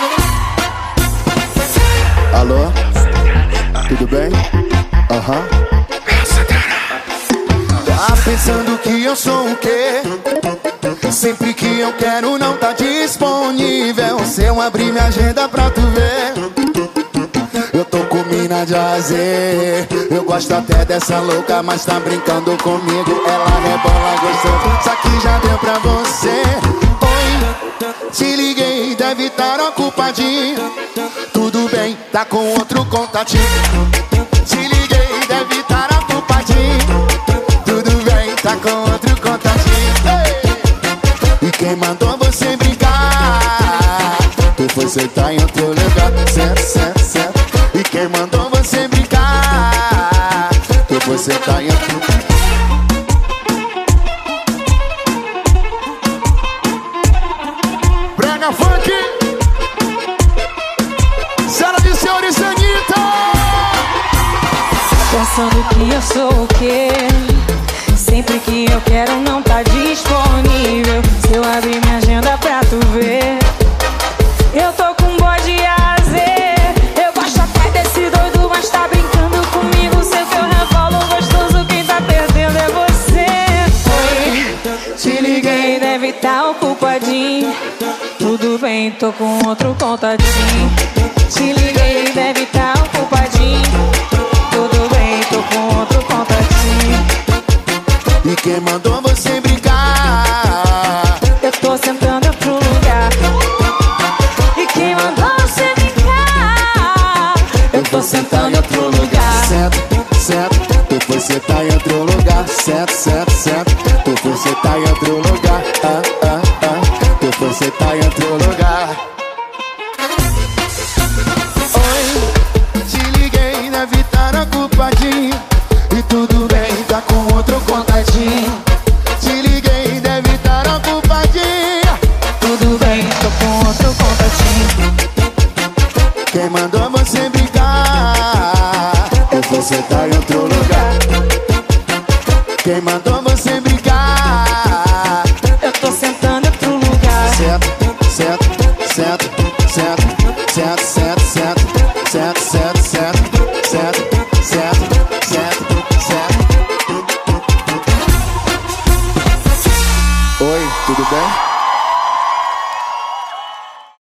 Alô? Tudo bem? Aham. Tá pensando que eu sou o quê? Sempre que eu quero não tá disponível. Se eu abrir minha agenda pra tu ver, eu tô com mina de azer. Eu gosto até dessa louca, mas tá brincando comigo. Ela rebola gostoso, só que já deu pra você. Oi, te liguei, deve estar ocupadinho. Tudo bem, tá com outro contatinho. Te liguei, deve estar ocupadinho. Tudo bem, tá com outro contatinho. Ei! E quem mandou você brincar? Tu foi sentar em outro lugar. Certo, certo, certo. E quem mandou você brincar? Tu foi sentar em outro lugar. Brega funk. Sala de senhores, Anitta. Pensando que eu sou o quê? Sempre que eu quero não tá disponível. Se eu abrir minha agenda pra tu ver, eu tô com bode azer. Eu gosto até desse doido, mas tá brincando comigo. Sei que eu revolo gostoso, quem tá perdendo é você. Oi, te liguei, deve tá ocupadinho. Tudo bem, tô com outro contatinho. Te liguei, deve tá ocupadinho. Tudo bem, tô com outro contatinho. E quem mandou você brincar? Eu tô sentando em outro lugar. E quem mandou você brincar? Eu tô sentando em outro lugar. Certo, certo. Tu foi sentar em outro lugar. Certo, certo, certo. Tu foi sentar em outro lugar. Ah, ah, ah. Tu foi sentar em outro lugar. Oi, te liguei, deve estar ocupadinho. E tudo bem, tá com outro contatinho. Te liguei, deve estar ocupadinho. Tudo bem, tô com outro contatinho. Quem mandou você brincar? Eu vou sentar em outro lugar. Quem mandou você brincar? Eu tô sentando em outro lugar. Certo, certo, certo, certo, certo, certo, certo, certo, certo, certo, certo.